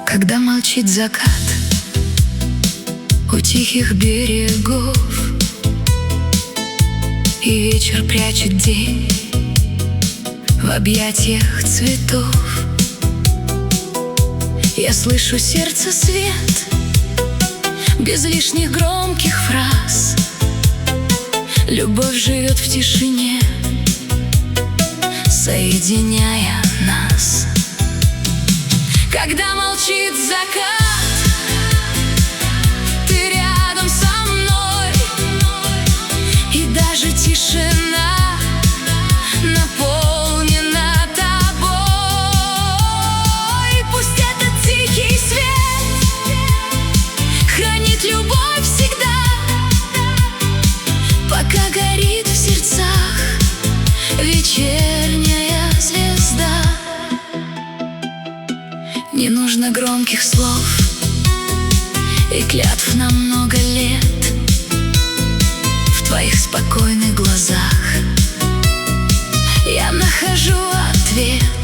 Когда молчит закат у тихих берегов, и вечер прячет день в объятиях цветов, я слышу сердце свет без лишних громких фраз. Любовь живет в тишине, соединяя нас. Когда молчит закат, ты рядом со мной, и даже тишина наполнена тобой. Пусть этот тихий свет хранит любовь всегда, пока горит в сердцах вечерняя звезда. Не нужно громких слов и клятв на много лет. В твоих спокойных глазах я нахожу ответ.